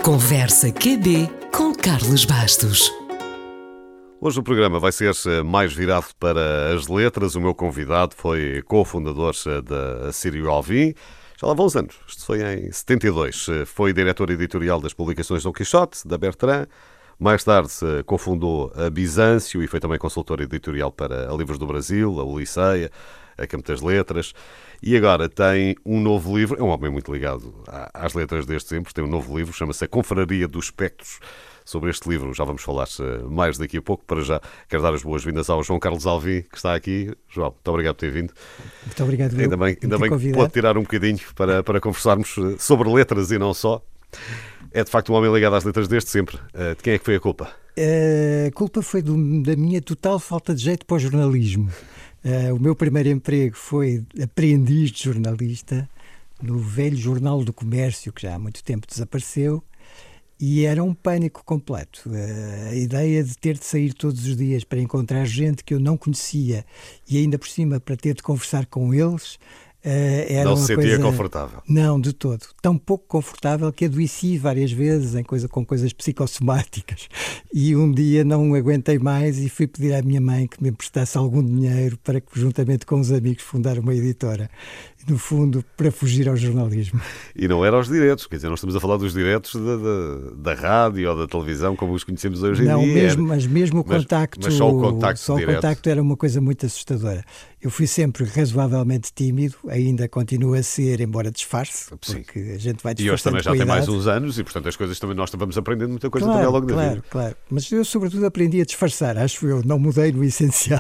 Conversa QB com Carlos Bastos. Hoje o programa vai ser mais virado para as letras. O meu convidado foi cofundador da Sírio Alvim. Já lá vão uns anos. Isto foi em 72. Foi diretor editorial das publicações Dom Quixote, da Bertrand. Mais tarde cofundou a Bizâncio e foi também consultor editorial para a Livros do Brasil, a Oliceia, a Campo das Letras. E agora tem um novo livro. É um homem muito ligado às letras desde sempre. Tem um novo livro, chama-se A Confraria dos Espectros. Sobre este livro já vamos falar mais daqui a pouco. Para já, quero dar as boas-vindas ao João Carlos Alvim, que está aqui. João, muito obrigado por ter vindo. Muito obrigado. Ainda bem que pode tirar um bocadinho para conversarmos sobre letras e não só. É de facto um homem ligado às letras desde sempre. De quem é que foi a culpa? A culpa foi da minha total falta de jeito para o jornalismo. O meu primeiro emprego foi aprendiz de jornalista no velho Jornal do Comércio, que já há muito tempo desapareceu, e era um pânico completo. A ideia de ter de sair todos os dias para encontrar gente que eu não conhecia e ainda por cima para ter de conversar com eles... Era não se sentia coisa... confortável? Não, de todo. Tão pouco confortável que adoeci várias vezes com coisas psicossomáticas. E um dia não aguentei mais e fui pedir à minha mãe que me emprestasse algum dinheiro para que, juntamente com os amigos, fundar uma editora. No fundo, para fugir ao jornalismo. E não era aos diretos, quer dizer, nós estamos a falar dos diretos da rádio ou da televisão, como os conhecemos hoje em dia. Mas mesmo o contacto... Mas só o contacto direto. O contacto era uma coisa muito assustadora. Eu fui sempre razoavelmente tímido, ainda continuo a ser, embora disfarce, porque a gente vai disfarçando. E hoje também já tem mais uns anos e, portanto, as coisas também nós vamos aprendendo muita coisa também ao longo da vida. Claro. Mas eu, sobretudo, aprendi a disfarçar, acho eu, não mudei no essencial.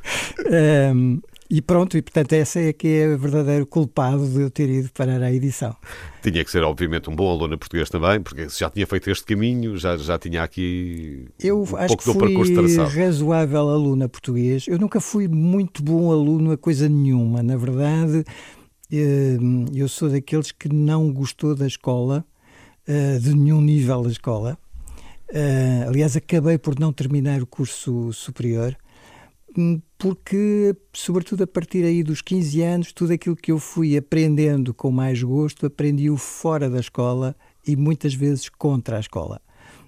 E pronto, e portanto essa é que é o verdadeiro culpado de eu ter ido parar à edição. Tinha que ser, obviamente, um bom aluno português também, porque se já tinha feito este caminho, já tinha aqui pouco do percurso traçado. Eu acho que fui razoável aluno português. Eu nunca fui muito bom aluno a coisa nenhuma. Na verdade, eu sou daqueles que não gostou da escola, de nenhum nível da escola. Aliás, acabei por não terminar o curso superior, porque, sobretudo a partir aí dos 15 anos, tudo aquilo que eu fui aprendendo com mais gosto, aprendi-o fora da escola e muitas vezes contra a escola.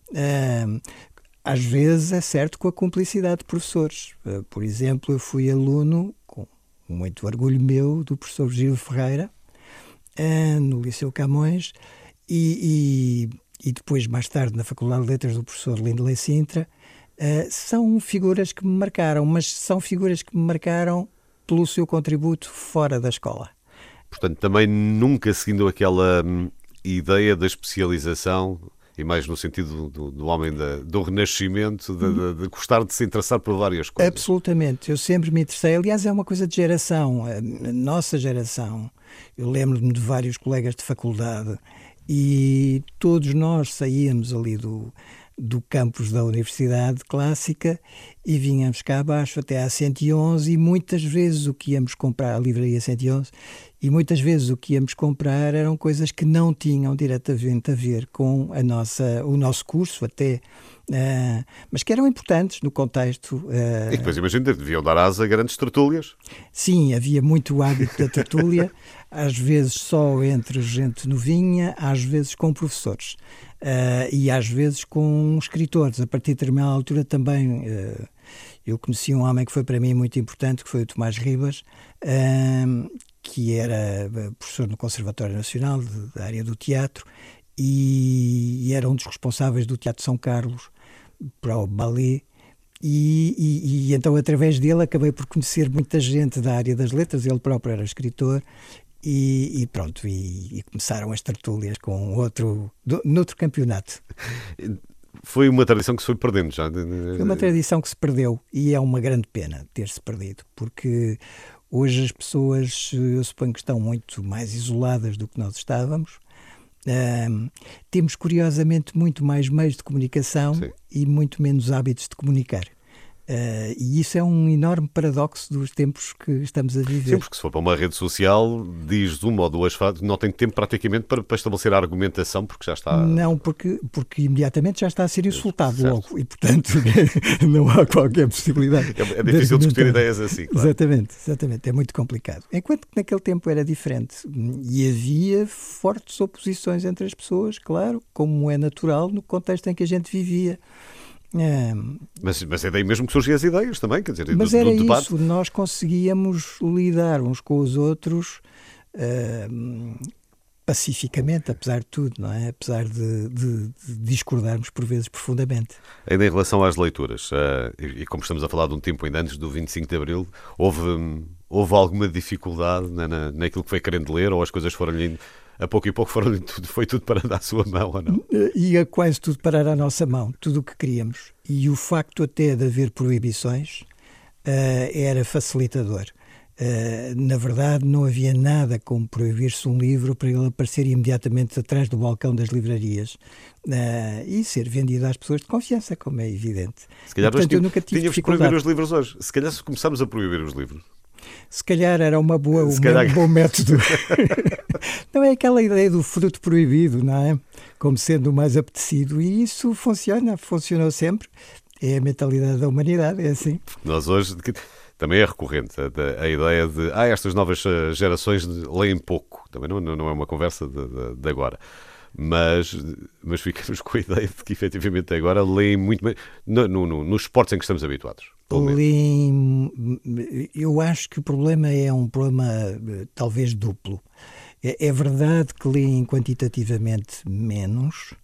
Às vezes é certo com a cumplicidade de professores. Por exemplo, eu fui aluno, com muito orgulho meu, do professor Gil Ferreira, no Liceu Camões, e depois, mais tarde, na Faculdade de Letras, do professor Lindley Sintra. São figuras que me marcaram, mas são figuras que me marcaram pelo seu contributo fora da escola. Portanto, também nunca seguindo aquela ideia da especialização, e mais no sentido do homem do renascimento, de gostar de se interessar por várias coisas. Absolutamente, eu sempre me interessei. Aliás, é uma coisa de geração, a nossa geração. Eu lembro-me de vários colegas de faculdade e todos nós saíamos ali do campus da Universidade Clássica e vinhamos cá abaixo até à 111 e muitas vezes o que íamos comprar, a livraria 111, e muitas vezes o que íamos comprar eram coisas que não tinham diretamente a ver com o nosso curso até, mas que eram importantes no contexto. E depois, imagino, deviam dar asa a grandes tertúlias. Sim, havia muito hábito da tertúlia, às vezes só entre gente novinha, às vezes com professores. E às vezes com escritores. A partir de determinada altura também eu conheci um homem que foi para mim muito importante, que foi o Tomás Ribas, que era professor no Conservatório Nacional da área do teatro e era um dos responsáveis do Teatro São Carlos para o ballet. E então através dele acabei por conhecer muita gente da área das letras. Ele próprio era escritor. E pronto, e começaram as tertúlias com noutro campeonato. Foi uma tradição que se foi perdendo já? Foi uma tradição que se perdeu e é uma grande pena ter-se perdido, porque hoje as pessoas, eu suponho que estão muito mais isoladas do que nós estávamos. Temos, curiosamente, muito mais meios de comunicação. Sim. E muito menos hábitos de comunicar. E isso é um enorme paradoxo dos tempos que estamos a viver. Sim, porque se for para uma rede social, diz uma ou duas frases, não tem tempo praticamente para estabelecer a argumentação, porque já está... Não, porque imediatamente já está a ser insultado certo. logo, e portanto não há qualquer possibilidade. É difícil discutir ideias assim, claro. Exatamente, é muito complicado. Enquanto que naquele tempo era diferente, e havia fortes oposições entre as pessoas, claro, como é natural no contexto em que a gente vivia. Mas é daí mesmo que surgem as ideias também, quer dizer, Mas do era debate. isso, nós conseguíamos lidar uns com os outros pacificamente, apesar de tudo, não é? Apesar de discordarmos por vezes profundamente. Ainda em relação às leituras, e como estamos a falar de um tempo ainda antes do 25 de Abril, houve alguma dificuldade naquilo que foi querendo ler, ou as coisas foram-lhe... A pouco e pouco foi tudo parando à sua mão, ou não? Ia quase tudo parar à nossa mão, tudo o que queríamos. E o facto até de haver proibições era facilitador. Na verdade, não havia nada como proibir-se um livro para ele aparecer imediatamente atrás do balcão das livrarias e ser vendido às pessoas de confiança, como é evidente. Se calhar eu nunca tive tínhamos que proibir os livros hoje. Se calhar se começamos a proibir os livros. Se calhar era um bom método. Não é aquela ideia do fruto proibido, não é? Como sendo o mais apetecido. E isso funcionou sempre. É a mentalidade da humanidade, é assim. Nós hoje... Também é recorrente a ideia de estas novas gerações leem pouco. Também não é uma conversa de agora. Mas ficamos com a ideia de que efetivamente agora leem muito mais nos esportes em que estamos habituados. Eu acho que o problema é um problema talvez duplo. É verdade que leem quantitativamente menos,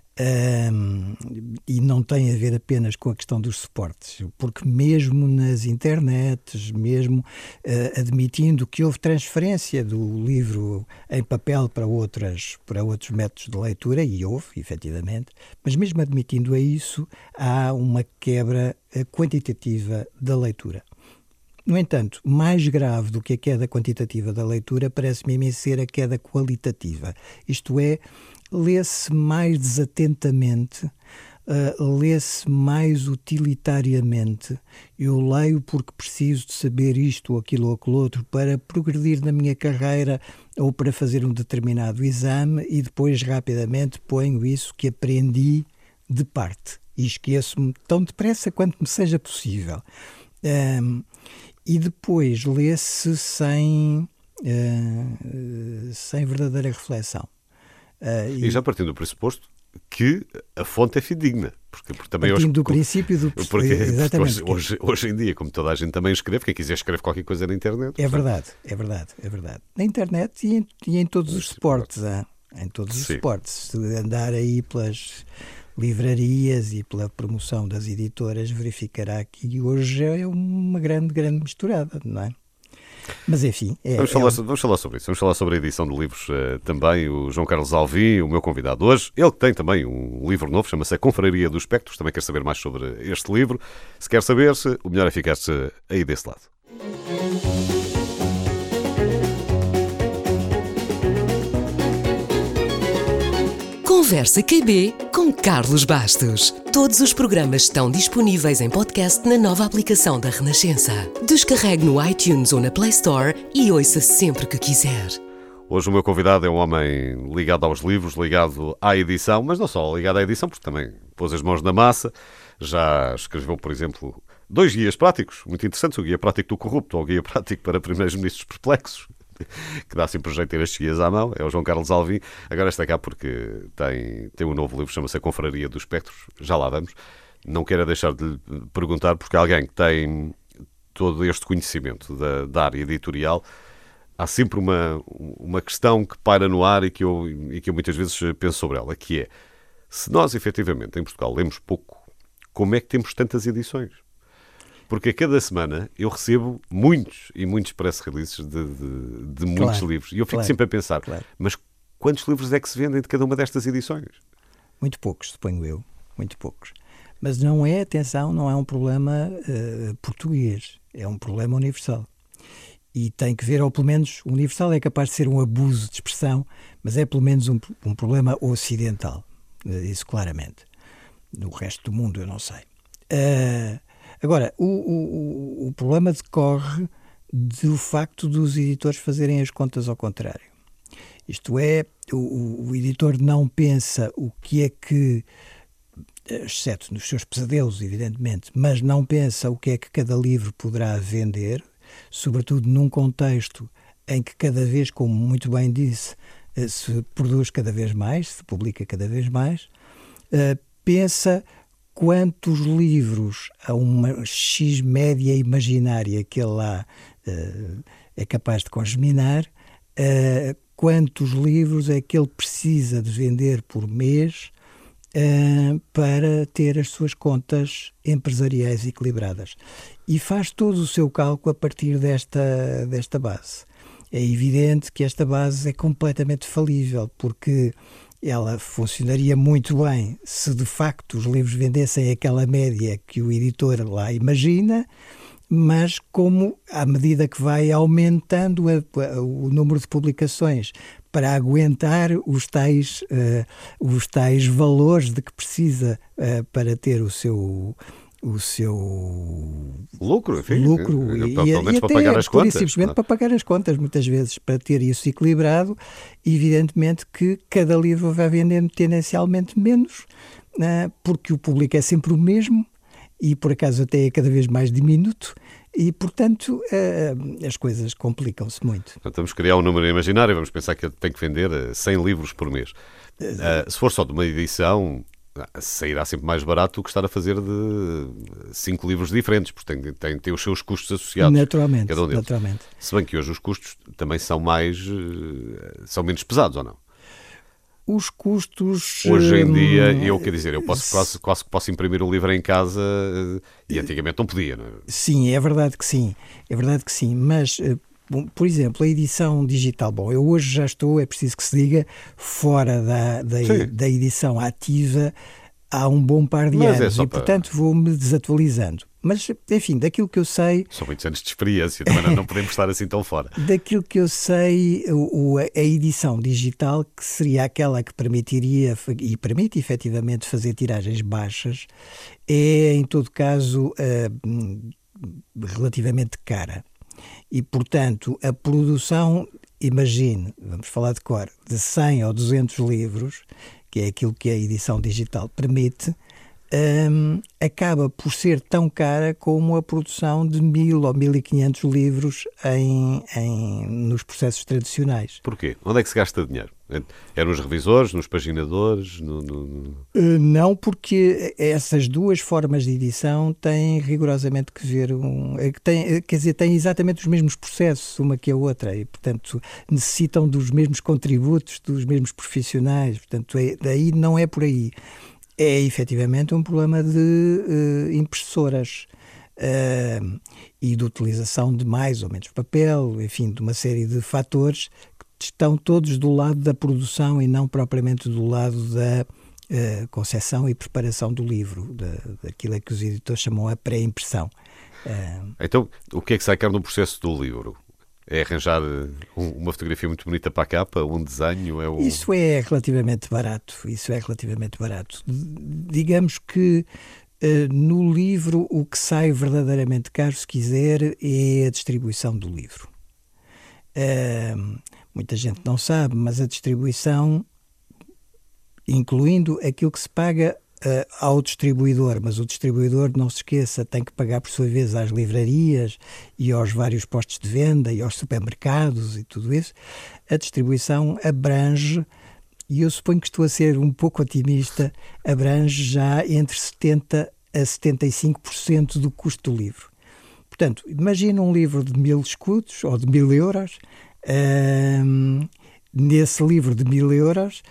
e não tem a ver apenas com a questão dos suportes, porque mesmo nas internets, mesmo admitindo que houve transferência do livro em papel para outros métodos de leitura, e houve, efetivamente, mas mesmo admitindo a isso, há uma quebra quantitativa da leitura. No entanto, mais grave do que a queda quantitativa da leitura parece-me a mim ser a queda qualitativa. Isto é, lê-se mais desatentamente, lê-se mais utilitariamente. Eu leio porque preciso de saber isto ou aquilo outro para progredir na minha carreira ou para fazer um determinado exame e depois rapidamente ponho isso que aprendi de parte e esqueço-me tão depressa quanto me seja possível. E depois lê-se sem verdadeira reflexão. E já partindo do pressuposto que a fonte é fidedigna. Porque também partindo do princípio do... Exatamente. Hoje em dia, como toda a gente também escreve, quem quiser escreve qualquer coisa na internet. É verdade. Na internet e em todos os suportes. Em todos os suportes. Se andar aí pelas livrarias e pela promoção das editoras, verificará que hoje é uma grande misturada, não é? Mas enfim... Vamos falar sobre isso. Vamos falar sobre a edição de livros também. O João Carlos Alvim, o meu convidado hoje, ele tem também um livro novo, chama-se A Confraria dos Espectros. Também quer saber mais sobre este livro. Se quer saber, o melhor é ficar-se aí desse lado. Conversa QB com Carlos Bastos. Todos os programas estão disponíveis em podcast na nova aplicação da Renascença. Descarregue no iTunes ou na Play Store e ouça sempre que quiser. Hoje o meu convidado é um homem ligado aos livros, ligado à edição, mas não só ligado à edição, porque também pôs as mãos na massa. Já escreveu, por exemplo, 2 guias práticos, muito interessantes. O Guia Prático do Corrupto ou o Guia Prático para Primeiros Ministros Perplexos, que dá sempre jeito de ter estes guias à mão. É o João Carlos Alvim. Agora está cá porque tem um novo livro, chama-se A Confraria dos Espectros. Já lá vamos. Não quero deixar de lhe perguntar, porque alguém que tem todo este conhecimento da área editorial, há sempre uma questão que paira no ar e que eu muitas vezes penso sobre ela, que é, se nós efetivamente em Portugal lemos pouco, como é que temos tantas edições? Porque a cada semana eu recebo muitos e muitos press releases de muitos livros. E eu fico sempre a pensar, mas quantos livros é que se vendem de cada uma destas edições? Muito poucos, suponho eu. Muito poucos. Mas não é um problema português. É um problema universal. E tem que ver, ou pelo menos, universal é capaz de ser um abuso de expressão, mas é pelo menos um problema ocidental. Isso claramente. No resto do mundo eu não sei. Agora, o problema decorre do facto dos editores fazerem as contas ao contrário. Isto é, o editor não pensa o que é que, exceto nos seus pesadelos, evidentemente, mas não pensa o que é que cada livro poderá vender, sobretudo num contexto em que cada vez, como muito bem disse, se produz cada vez mais, se publica cada vez mais, pensa quantos livros a uma X média imaginária que ele lá é capaz de congeminar, quantos livros é que ele precisa de vender por mês para ter as suas contas empresariais equilibradas. E faz todo o seu cálculo a partir desta base. É evidente que esta base é completamente falível, porque ela funcionaria muito bem se de facto os livros vendessem aquela média que o editor lá imagina, mas como à medida que vai aumentando o número de publicações para aguentar os tais valores de que precisa para ter o seu lucro, enfim, pelo menos e para até pagar as contas. Simplesmente para pagar as contas, muitas vezes, para ter isso equilibrado. Evidentemente que cada livro vai vendendo tendencialmente menos, porque o público é sempre o mesmo e por acaso até é cada vez mais diminuto e, portanto, as coisas complicam-se muito. Portanto, vamos criar um número imaginário, vamos pensar que tem que vender 100 livros por mês. Se for só de uma edição, sairá sempre mais barato do que estar a fazer de 5 livros diferentes, porque tem os seus custos associados. Naturalmente, cada um deles. naturalmente. Se bem que hoje os custos também são menos pesados, ou não? Os custos... Hoje em dia, eu quase posso imprimir o livro em casa e antigamente não podia, não é? Sim, é verdade que sim, mas... por exemplo, a edição digital, eu hoje já estou, é preciso que se diga, fora da edição ativa há um bom par de anos e, portanto, vou-me desatualizando. Mas, enfim, daquilo que eu sei... São muitos anos de experiência, também não podemos estar assim tão fora. Daquilo que eu sei, a edição digital, que seria aquela que permitiria, e permite efetivamente fazer tiragens baixas, é, em todo caso, relativamente cara. E, portanto, a produção, imagine, vamos falar de cor, de 100 ou 200 livros, que é aquilo que a edição digital permite, acaba por ser tão cara como a produção de 1000 ou 1500 livros nos processos tradicionais. Porquê? Onde é que se gasta dinheiro? É nos revisores, nos paginadores? Não, porque essas duas formas de edição têm rigorosamente que ver, têm exatamente os mesmos processos, uma que a outra, e, portanto, necessitam dos mesmos contributos, dos mesmos profissionais, portanto, daí não é por aí. É efetivamente um problema de impressoras e de utilização de mais ou menos papel, enfim, de uma série de fatores que estão todos do lado da produção e não propriamente do lado da concepção e preparação do livro, daquilo que os editores chamam a pré-impressão. Então, o que é que sai cá no processo do livro? É arranjar uma fotografia muito bonita para a capa, um desenho? Isso é relativamente barato. Digamos que no livro o que sai verdadeiramente caro, se quiser, é a distribuição do livro. Muita gente não sabe, mas a distribuição, incluindo aquilo que se paga ao distribuidor, mas o distribuidor, não se esqueça, tem que pagar por sua vez às livrarias e aos vários postos de venda e aos supermercados e tudo isso. A distribuição abrange, e eu suponho que estou a ser um pouco otimista, abrange já entre 70% a 75% do custo do livro. Portanto, imagina um livro de 1000 escudos ou de 1000 euros. Nesse livro de 1000 euros,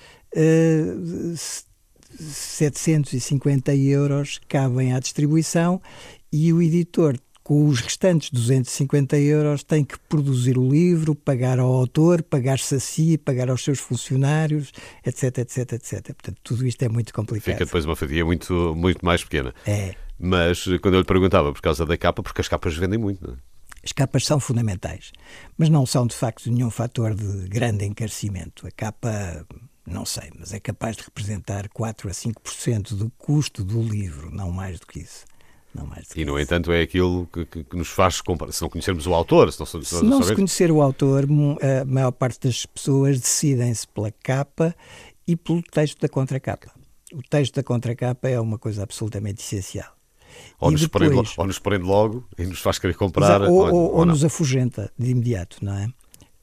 750 euros cabem à distribuição e o editor, com os restantes 250 euros, tem que produzir o livro, pagar ao autor, pagar-se a si, pagar aos seus funcionários, etc, etc, etc. Portanto, tudo isto é muito complicado. Fica depois uma fatia muito, muito mais pequena. É. Mas quando eu lhe perguntava por causa da capa, porque as capas vendem muito, não é? As capas são fundamentais, mas não são de facto nenhum fator de grande encarecimento. A capa... não sei, mas é capaz de representar 4 a 5% do custo do livro, não mais do que isso. Não mais do que E, no isso. entanto, é aquilo que nos faz comparar. Se não conhecermos o autor, se não Se conhecer o autor, a maior parte das pessoas decidem-se pela capa e pelo texto da contracapa. O texto da contracapa é uma coisa absolutamente essencial. ou E nos depois- prende logo e nos faz querer comprar. ou não. nos afugenta de imediato, não é?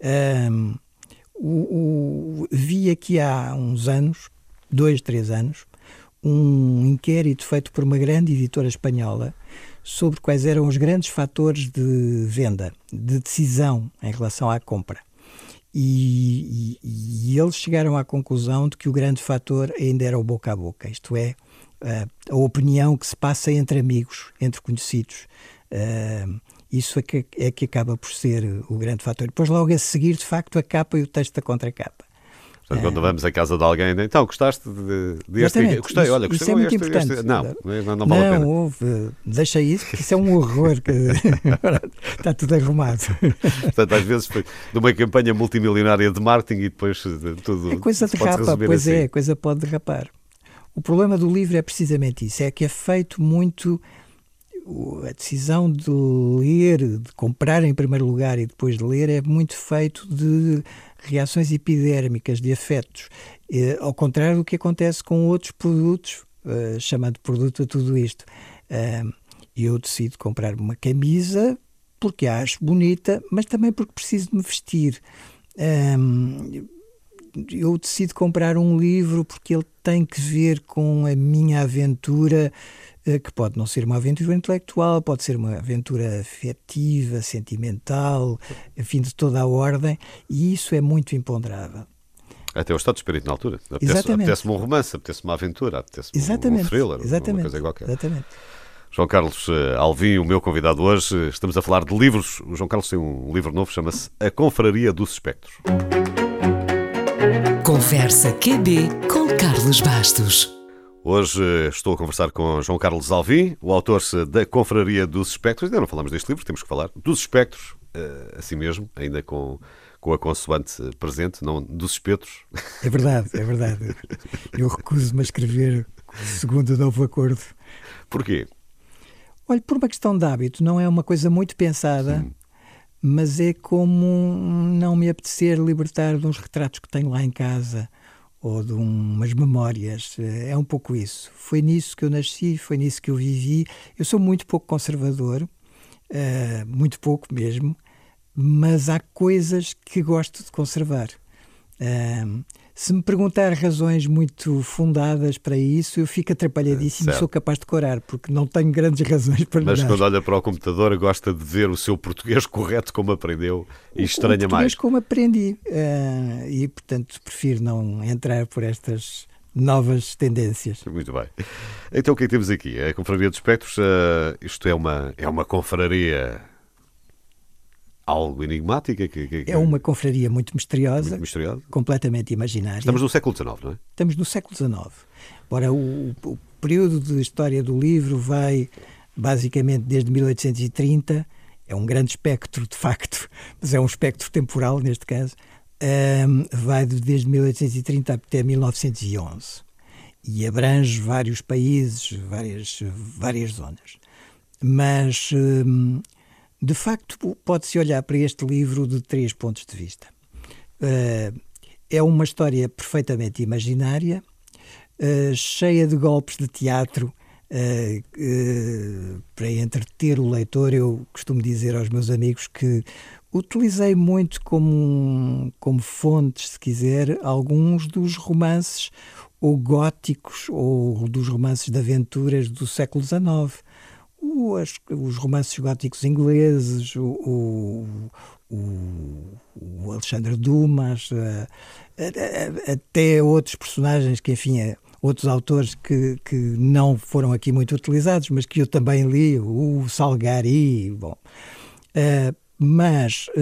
Vi aqui há uns anos, 2, 3 anos, um inquérito feito por uma grande editora espanhola sobre quais eram os grandes fatores de venda, de decisão em relação à compra. E eles chegaram à conclusão de que o grande fator ainda era o boca a boca, isto é, a opinião que se passa entre amigos, entre conhecidos. Isso é que acaba por ser o grande fator. Depois, logo a seguir, de facto, a capa e o texto da contracapa. Portanto, quando vamos à casa de alguém, então, gostaste deste? Exatamente. Gostei, olha, Isso gostei. é muito este. importante. Não vale a pena. Deixa isso, porque isso é um horror. Está tudo arrumado. Portanto, às vezes foi de uma campanha multimilionária de marketing e depois tudo. É coisa de pode-se rapa, resumir pois assim. é, a coisa pode derrapar. O problema do livro é precisamente isso, é que é feito muito. A decisão de ler, de comprar em primeiro lugar e depois de ler, é muito feito de reações epidérmicas, de afetos. Ao contrário do que acontece com outros produtos, chamando produto a tudo isto. Eu decido comprar uma camisa porque a acho bonita, mas também porque preciso de me vestir. Eu decido comprar um livro porque ele tem que ver com a minha aventura, que pode não ser uma aventura intelectual, pode ser uma aventura afetiva, sentimental, enfim, de toda a ordem, e isso é muito imponderável. Até o estado de espírito na altura. Exatamente. Apetece-me um romance, apetece-me uma aventura, apetece-me um thriller, uma coisa qualquer. Exatamente. João Carlos Alvim, o meu convidado hoje, estamos a falar de livros. O João Carlos tem um livro novo, chama-se A Confraria dos Espectros. Conversa QB com Carlos Bastos. Hoje estou a conversar com João Carlos Alvim, o autor da Confraria dos Espectros. Ainda não falamos deste livro, temos que falar dos espectros, assim mesmo, ainda com a consoante presente, não dos espetos. É verdade, é verdade. Eu recuso-me a escrever segundo o novo acordo. Porquê? Olha, por uma questão de hábito, não é uma coisa muito pensada, mas é como não me apetecer libertar de uns retratos que tenho lá em casa ou de umas memórias. É um pouco isso. Foi nisso que eu nasci, foi nisso que eu vivi. Eu sou muito pouco conservador, muito pouco mesmo, mas há coisas que gosto de conservar. Se me perguntar razões muito fundadas para isso, eu fico atrapalhadíssimo e sou capaz de corar, porque não tenho grandes razões para Mas dar. quando olha para o computador, gosta de ver o seu português correto como aprendeu e estranha o português mais. como aprendi. E, portanto, prefiro não entrar por estas novas tendências. Muito bem. Então, o que é que temos aqui? A Confraria dos Espectros, isto é uma confraria algo enigmática? É uma confraria muito misteriosa, muito misteriosa. completamente imaginária. Estamos no século XIX, não é? Estamos no século XIX. Ora, o período de história do livro vai basicamente desde 1830, é um grande espectro de facto, mas é um espectro temporal neste caso, vai desde 1830 até 1911 e abrange vários países, várias zonas. Mas, de facto, pode-se olhar para este livro de 3 pontos de vista. É uma história perfeitamente imaginária, cheia de golpes de teatro para entreter o leitor. Eu costumo dizer aos meus amigos que utilizei muito como fontes, se quiser, alguns dos romances ou góticos ou dos romances de aventuras do século XIX. Os romances góticos ingleses, o Alexandre Dumas, até outros personagens que, enfim, outros autores que não foram aqui muito utilizados, mas que eu também li, o Salgari, bom. Mas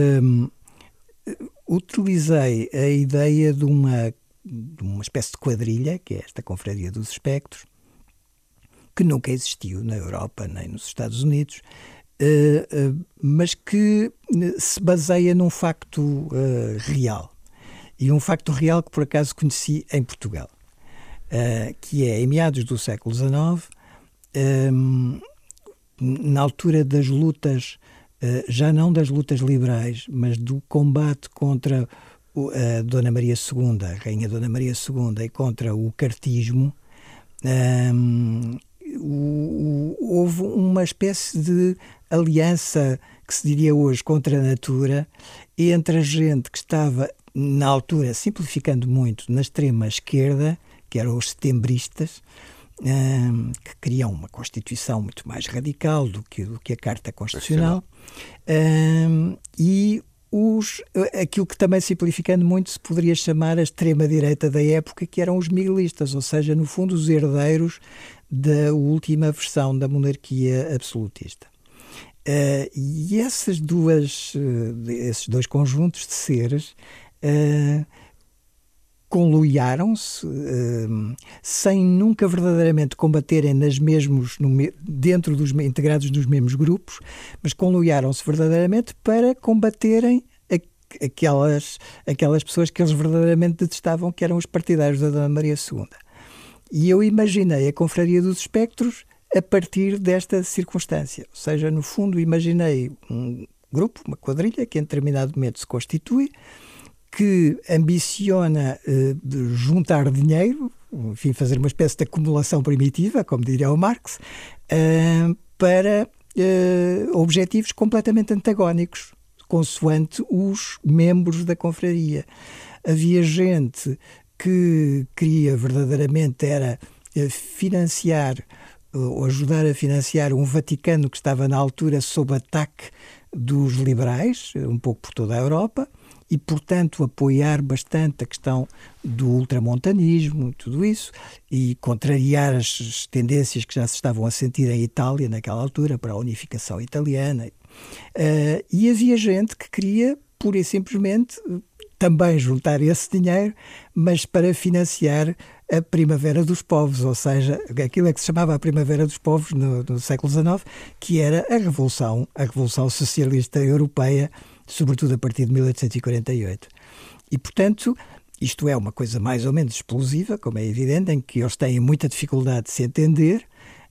utilizei a ideia de uma espécie de quadrilha, que é esta Confraria dos Espectros, que nunca existiu na Europa nem nos Estados Unidos, mas que se baseia num facto real. E um facto real que por acaso conheci em Portugal, que é, em meados do século XIX, na altura das lutas, já não das lutas liberais, mas do combate contra a Dona Maria II, a Rainha Dona Maria II, e contra o cartismo, houve uma espécie de aliança, que se diria hoje, contra a natura, entre a gente que estava, na altura, simplificando muito, na extrema esquerda, que eram os setembristas, que queriam uma Constituição muito mais radical do que a Carta Constitucional, e aquilo que também, simplificando muito, se poderia chamar a extrema-direita da época, que eram os miguelistas, ou seja, no fundo, os herdeiros da última versão da monarquia absolutista. E esses dois conjuntos de seres conluiaram-se, sem nunca verdadeiramente combaterem integrados nos mesmos grupos, mas conluiaram-se verdadeiramente para combaterem aquelas pessoas que eles verdadeiramente detestavam, que eram os partidários da Dona Maria II. E eu imaginei a Confraria dos Espectros a partir desta circunstância. Ou seja, no fundo, imaginei um grupo, uma quadrilha, que em determinado momento se constitui, que ambiciona juntar dinheiro, enfim, fazer uma espécie de acumulação primitiva, como diria o Marx, para objetivos completamente antagónicos, consoante os membros da confraria. Havia gente que queria verdadeiramente financiar ou ajudar a financiar um Vaticano que estava na altura sob ataque dos liberais, um pouco por toda a Europa, e, portanto, apoiar bastante a questão do ultramontanismo, tudo isso, e contrariar as tendências que já se estavam a sentir em Itália naquela altura para a unificação italiana. E havia gente que queria, pura e simplesmente, também juntar esse dinheiro, mas para financiar a Primavera dos Povos, ou seja, aquilo que se chamava a Primavera dos Povos no século XIX, que era a Revolução Socialista Europeia, sobretudo a partir de 1848. E, portanto, isto é uma coisa mais ou menos explosiva, como é evidente, em que eles têm muita dificuldade de se entender,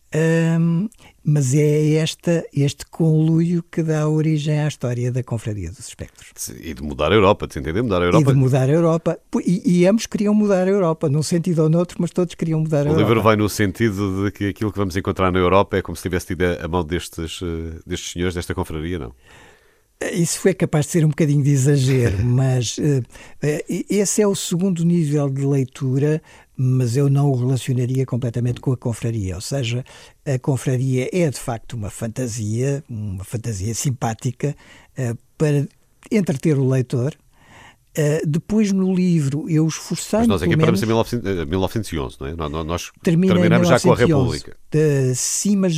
mas é este conluio que dá origem à história da Confraria dos Espectros. E de mudar a Europa, de se entender, mudar a Europa. E de mudar a Europa. E ambos queriam mudar a Europa, num sentido ou noutro, mas todos queriam mudar a Europa. O livro vai no sentido de que aquilo que vamos encontrar na Europa é como se tivesse tido a mão destes senhores, desta confraria, não? Isso foi capaz de ser um bocadinho de exagero, mas esse é o segundo nível de leitura, mas eu não o relacionaria completamente com a confraria. Ou seja, a confraria é de facto uma fantasia simpática para entreter o leitor. Depois no livro eu esforçei-me. Mas nós aqui paramos em 1911, não é? Nós terminamos já com a República. Sim, mas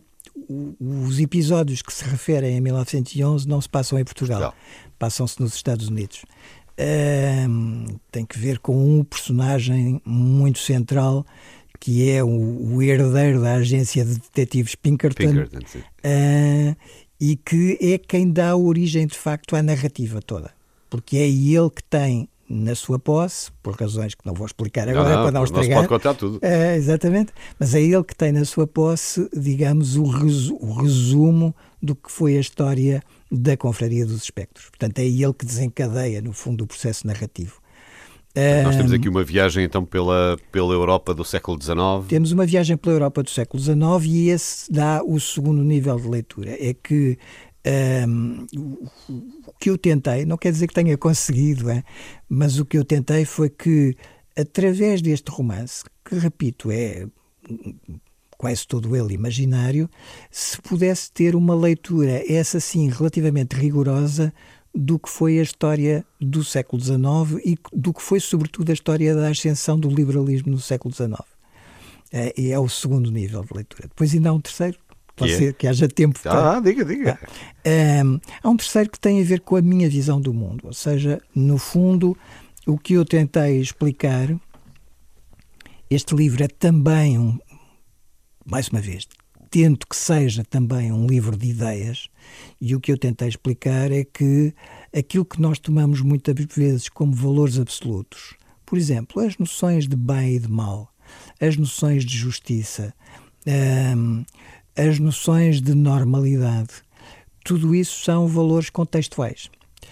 os episódios que se referem a 1911 não se passam em Portugal, passam-se nos Estados Unidos. Tem que ver com um personagem muito central, que é o herdeiro da agência de detetives Pinkerton, e que é quem dá origem de facto à narrativa toda, porque é ele que tem na sua posse, por razões que não vou explicar agora, para não estragar. Não se pode contar tudo. Exatamente, mas é ele que tem na sua posse, digamos, o resumo do que foi a história da Confraria dos Espectros. Portanto, é ele que desencadeia, no fundo, o processo narrativo. Nós temos aqui uma viagem, então, pela Europa do século XIX. Temos uma viagem pela Europa do século XIX e esse dá o segundo nível de leitura. É que o que eu tentei, não quer dizer que tenha conseguido, mas o que eu tentei foi que, através deste romance, que, repito, é quase todo ele imaginário, se pudesse ter uma leitura, essa sim, relativamente rigorosa, do que foi a história do século XIX e do que foi, sobretudo, a história da ascensão do liberalismo no século XIX. É o segundo nível de leitura. Depois ainda há um terceiro, pode ser que haja tempo para... Diga. Há um terceiro que tem a ver com a minha visão do mundo. Ou seja, no fundo, o que eu tentei explicar, este livro é também, mais uma vez, tento que seja também um livro de ideias, e o que eu tentei explicar é que aquilo que nós tomamos muitas vezes como valores absolutos, por exemplo, as noções de bem e de mal, as noções de justiça, as noções de normalidade. Tudo isso são valores contextuais.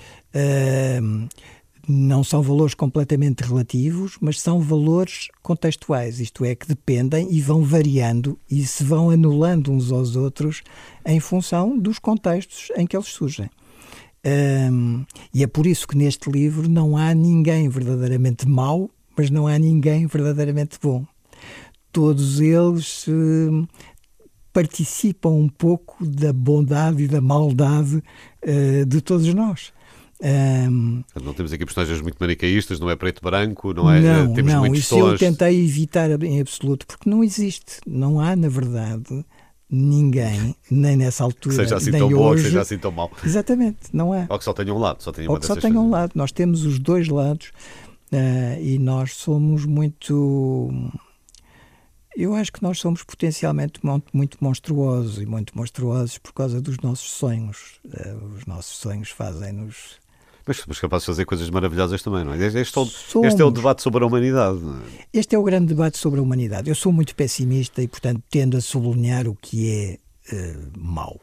Não são valores completamente relativos, mas são valores contextuais, isto é, que dependem e vão variando e se vão anulando uns aos outros em função dos contextos em que eles surgem. E é por isso que neste livro não há ninguém verdadeiramente mau, mas não há ninguém verdadeiramente bom. Todos eles participam um pouco da bondade e da maldade de todos nós. Não temos aqui personagens muito manicaístas, não é preto e branco, não é? Não, temos não, muitos isso eu tons. tentei evitar em absoluto, porque não existe, não há, na verdade, ninguém, nem nessa altura, Que seja assim nem tão bom, que hoje. seja assim tão mau. Exatamente, não há. Ou que só tenha um lado, só tenha Ou uma que só dessas. tenha um lado. Nós temos os dois lados e nós somos muito... Eu acho que nós somos potencialmente muito monstruosos e muito monstruosos por causa dos nossos sonhos. Os nossos sonhos fazem-nos... Mas somos capazes de fazer coisas maravilhosas também, não é? Este é o Somos. debate sobre a humanidade. Não é? Este é o grande debate sobre a humanidade. Eu sou muito pessimista e, portanto, tendo a sublinhar o que é mau.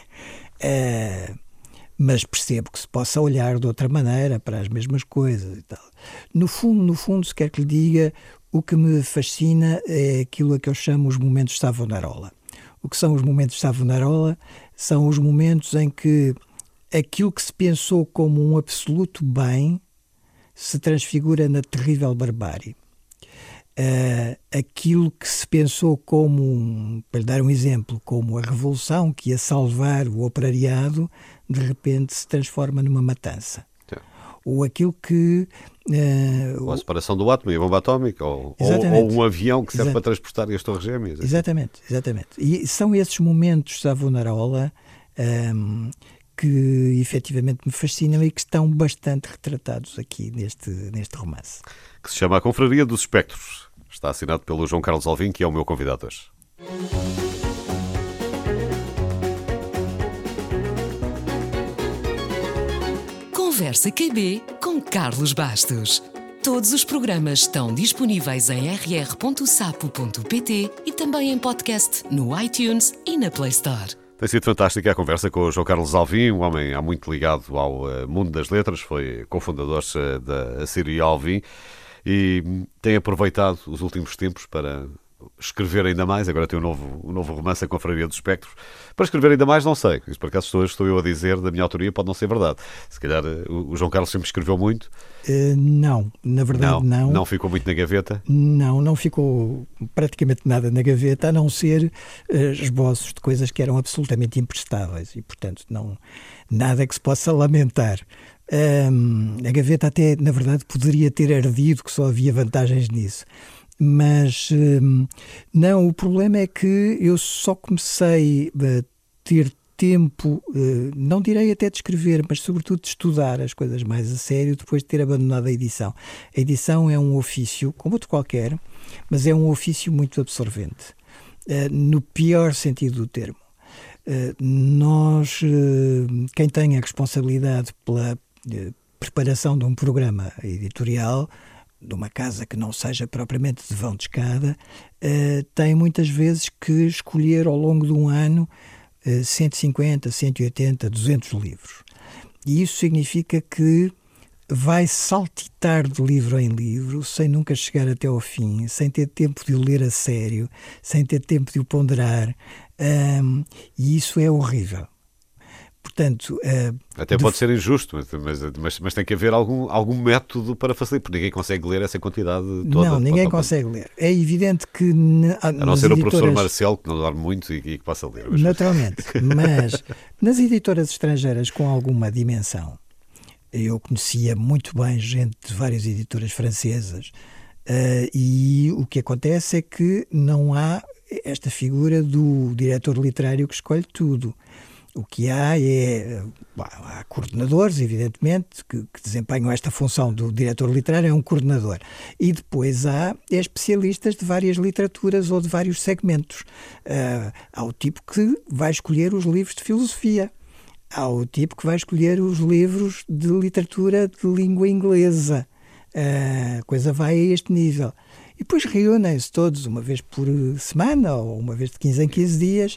Mas percebo que se possa olhar de outra maneira para as mesmas coisas e tal. No fundo, se quer que lhe diga, o que me fascina é aquilo a que eu chamo os momentos Savonarola. O que são os momentos Savonarola? São os momentos em que aquilo que se pensou como um absoluto bem se transfigura na terrível barbárie. Aquilo que se pensou como, para lhe dar um exemplo, como a revolução que ia salvar o operariado, de repente se transforma numa matança. Sim. Ou aquilo que... Ou a separação do átomo e a bomba atómica, ou um avião que serve para transportar as torres gêmeas. Exatamente. E são esses momentos Savonarola que efetivamente me fascinam e que estão bastante retratados aqui neste romance. Que se chama A Confraria dos Espectros. Está assinado pelo João Carlos Alvim, que é o meu convidado hoje. Conversa QB com Carlos Bastos. Todos os programas estão disponíveis em rr.sapo.pt e também em podcast no iTunes e na Play Store. Tem sido fantástica a conversa com o João Carlos Alvim, um homem há muito ligado ao mundo das letras, foi cofundador da Sírio Alvim e tem aproveitado os últimos tempos para escrever ainda mais. Agora tem um novo romance, A Confraria dos Espectros. Para escrever ainda mais, não sei. Isso por acaso estou eu a dizer, da minha autoria, pode não ser verdade. Se calhar o João Carlos sempre escreveu muito. Não, na verdade não. Não ficou muito na gaveta? Não ficou praticamente nada na gaveta, a não ser esboços de coisas que eram absolutamente imprestáveis e, portanto, nada que se possa lamentar. A gaveta até, na verdade, poderia ter ardido, que só havia vantagens nisso. Mas não, o problema é que eu só comecei a ter tempo, não direi até de escrever, mas sobretudo de estudar as coisas mais a sério depois de ter abandonado a edição. A edição é um ofício, como outro qualquer, mas é um ofício muito absorvente, no pior sentido do termo. Quem tem a responsabilidade pela preparação de um programa editorial, de uma casa que não seja propriamente de vão de escada, tem muitas vezes que escolher ao longo de um ano 150, 180, 200 livros. E isso significa que vai saltitar de livro em livro, sem nunca chegar até ao fim, sem ter tempo de o ler a sério, sem ter tempo de o ponderar, e isso é horrível. Portanto, até pode ser injusto, mas tem que haver algum método para facilitar, porque ninguém consegue ler essa quantidade toda. Não, ninguém consegue ler. É evidente que... A não ser o professor Marcelo, que não dorme muito e que possa ler. Naturalmente, mas nas editoras estrangeiras com alguma dimensão, eu conhecia muito bem gente de várias editoras francesas, e o que acontece é que não há esta figura do diretor literário que escolhe tudo. O que há há coordenadores, evidentemente, que desempenham esta função do diretor literário, é um coordenador. E depois há especialistas de várias literaturas ou de vários segmentos. Há o tipo que vai escolher os livros de filosofia. Há o tipo que vai escolher os livros de literatura de língua inglesa. A coisa vai a este nível. E depois reúnem-se todos uma vez por semana ou uma vez de 15 em 15 dias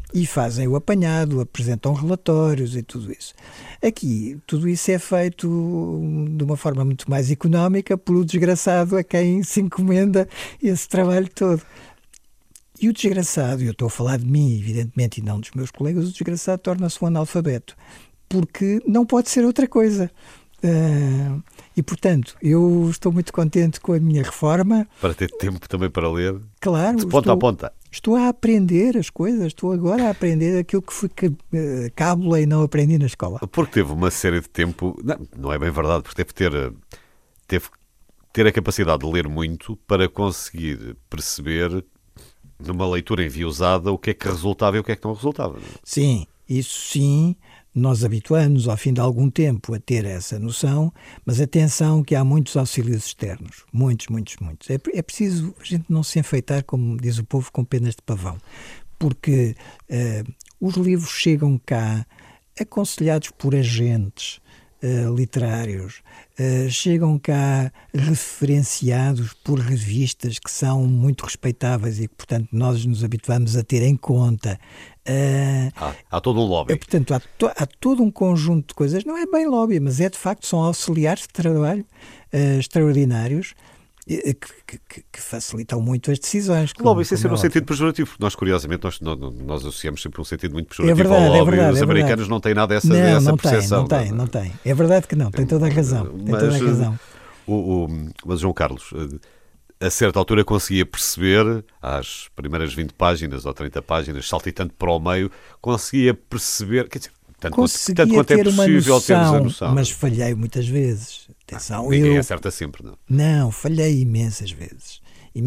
e fazem o apanhado, apresentam relatórios e tudo isso. Aqui, tudo isso é feito de uma forma muito mais económica pelo desgraçado a quem se encomenda esse trabalho todo. E o desgraçado, eu estou a falar de mim, evidentemente, e não dos meus colegas, o desgraçado torna-se um analfabeto, porque não pode ser outra coisa. E, portanto, eu estou muito contente com a minha reforma. Para ter tempo também para ler. Claro. De ponta a ponta. Estou a aprender as coisas. Estou agora a aprender aquilo que fui cábula e não aprendi na escola. Porque teve uma série de tempo... Não é bem verdade, porque teve ter a capacidade de ler muito para conseguir perceber, numa leitura enviosada, o que é que resultava e o que é que não resultava. Não é? Sim, isso sim. Nós habituamos ao fim de algum tempo a ter essa noção, mas atenção que há muitos auxílios externos. Muitos. É preciso a gente não se enfeitar, como diz o povo, com penas de pavão. Porque os livros chegam cá aconselhados por agentes literários, chegam cá referenciados por revistas que são muito respeitáveis e que, portanto, nós nos habituamos a ter em conta. Há todo um lobby. Portanto, há todo um conjunto de coisas, não é bem lobby, mas é de facto, são auxiliares de trabalho extraordinários que facilitam muito as decisões. Lobby, sem ser um sentido pejorativo, porque nós, curiosamente, nós associamos sempre um sentido muito pejorativo ao lobby. Os americanos não têm nada dessa percepção. Não tem. É verdade que não, tem toda a razão. Mas João Carlos, a certa altura conseguia perceber, às primeiras 20 páginas ou 30 páginas, saltitando para o meio, conseguia perceber, quer dizer, tanto quanto é possível termos a noção. Mas falhei muitas vezes. Atenção, ninguém acerta sempre, não? Não, falhei imensas vezes.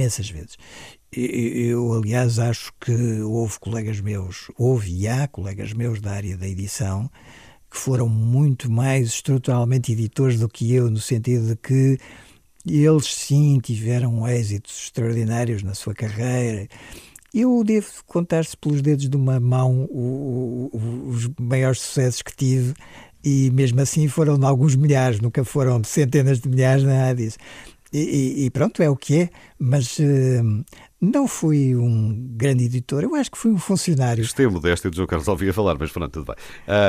Eu, aliás, acho que houve e há colegas meus da área da edição que foram muito mais estruturalmente editores do que eu, no sentido de que eles sim tiveram êxitos extraordinários na sua carreira. Eu devo contar-se pelos dedos de uma mão os maiores sucessos que tive, e mesmo assim foram de alguns milhares, nunca foram de centenas de milhares, nada disso. E pronto, é o que é, mas não fui um grande editor, eu acho que fui um funcionário. Gostei a modéstia do João Carlos Alvim a falar, mas pronto, tudo bem.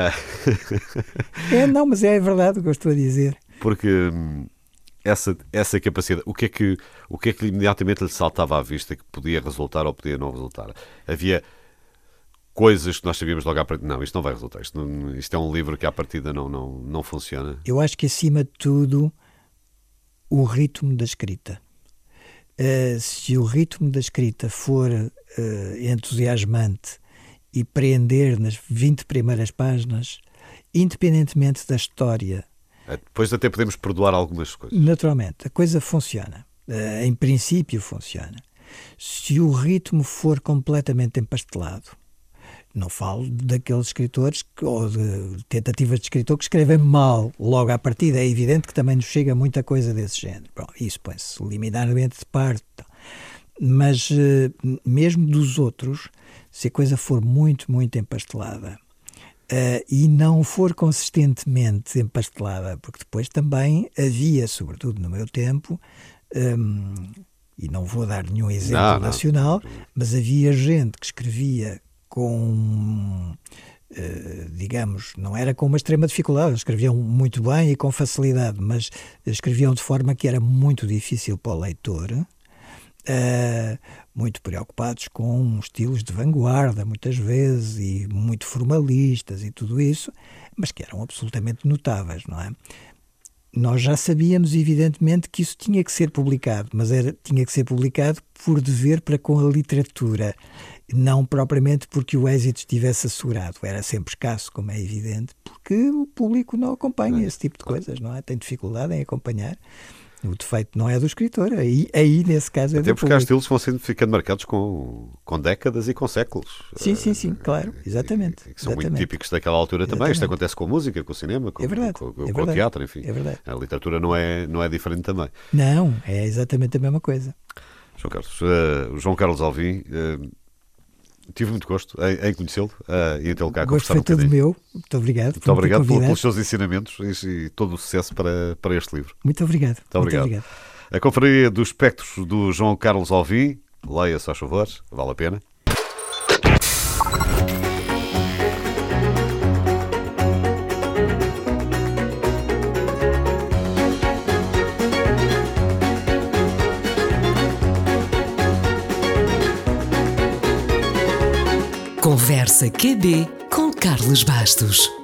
Não, mas é verdade o que eu estou a dizer. Porque essa capacidade, o que é que imediatamente lhe saltava à vista que podia resultar ou podia não resultar? Havia coisas que nós sabíamos logo à partida, não, isto não vai resultar, isto é um livro que à partida não funciona. Eu acho que, acima de tudo, o ritmo da escrita. Se o ritmo da escrita for entusiasmante e prender nas 20 primeiras páginas, independentemente da história, depois até podemos perdoar algumas coisas. Naturalmente, a coisa funciona. Em princípio funciona. Se o ritmo for completamente empastelado, não falo daqueles escritores ou de tentativas de escritor que escrevem mal logo à partida. É evidente que também nos chega muita coisa desse género. Bom, isso põe-se liminarmente de parte. Mas mesmo dos outros, se a coisa for muito, muito empastelada, e não for consistentemente empastelada, porque depois também havia, sobretudo no meu tempo, e não vou dar nenhum exemplo nacional, mas havia gente que escrevia com, digamos, não era com uma extrema dificuldade, escreviam muito bem e com facilidade, mas escreviam de forma que era muito difícil para o leitor, muito preocupados com estilos de vanguarda, muitas vezes, e muito formalistas e tudo isso, mas que eram absolutamente notáveis, não é? Nós já sabíamos, evidentemente, que isso tinha que ser publicado, mas tinha que ser publicado por dever para com a literatura, não propriamente porque o êxito estivesse assegurado. Era sempre escasso, como é evidente, porque o público não acompanha esse tipo de coisas, não é? Tem dificuldade em acompanhar. O defeito não é do escritor, aí nesse caso é do público. Até porque há estilos que vão ficando marcados com décadas e com séculos. Sim, claro, exatamente. Que são muito típicos daquela altura também. Isto acontece com a música, com o cinema, com o teatro, enfim. É verdade. A literatura não é diferente também. Não, é exatamente a mesma coisa. João Carlos, o João Carlos Alvim, tive muito gosto em conhecê-lo e em tê-lo cá a conversar um bocadinho. Foi todo meu. Muito obrigado. Muito obrigado pelos seus ensinamentos e todo o sucesso para este livro. Muito obrigado. Muito obrigado. A Confraria dos Espectros do João Carlos Alvim, leia-se, a favor, vale a pena. Conversa QB com Carlos Bastos.